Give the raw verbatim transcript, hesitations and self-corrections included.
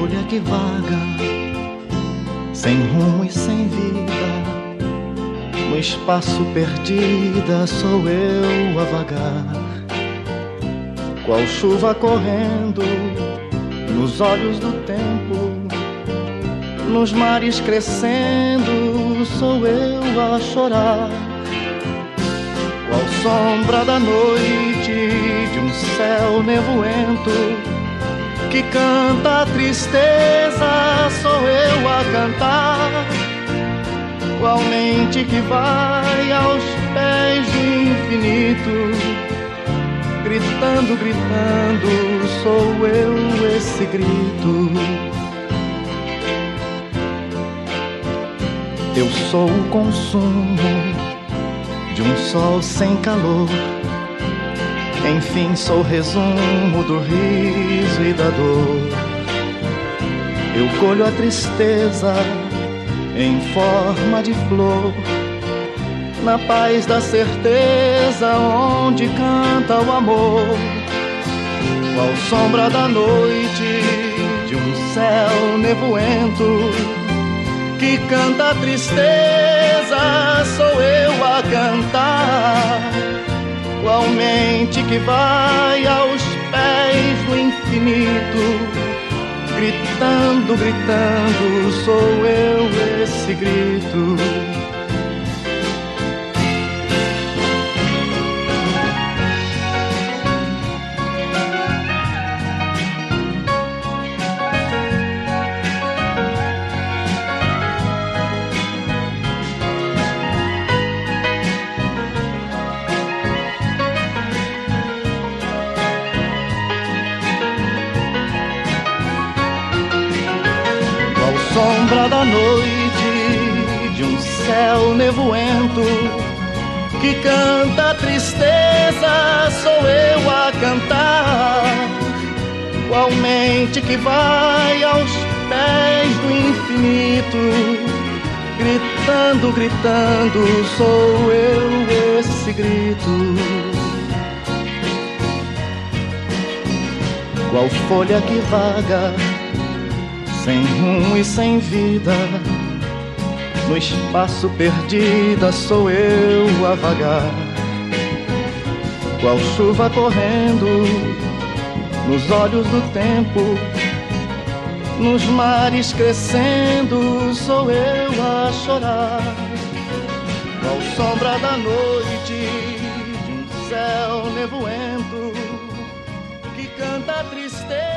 folha que vaga, sem rumo e sem vida, no espaço perdida sou eu a vagar, qual chuva correndo nos olhos do tempo, nos mares crescendo sou eu a chorar, qual sombra da noite de um céu nevoento que canta a tristeza, sou eu a cantar, qual mente que vai aos pés do infinito, gritando, gritando, sou eu esse grito. Eu sou o consumo de um sol sem calor, enfim sou resumo do riso e da dor. Eu colho a tristeza em forma de flor, na paz da certeza onde canta o amor, qual sombra da noite de um céu nevoento que canta a tristeza, sou eu a cantar, qual mente que vai aos pés do infinito, gritando, gritando, sou eu esse grito. Sombra da noite de um céu nevoento que canta a tristeza, sou eu a cantar, qual mente que vai aos pés do infinito, gritando, gritando, sou eu esse grito. Qual folha que vaga, sem rumo e sem vida, no espaço perdida sou eu a vagar, qual chuva correndo nos olhos do tempo, nos mares crescendo sou eu a chorar, qual sombra da noite de um céu nevoento que canta a tristeza.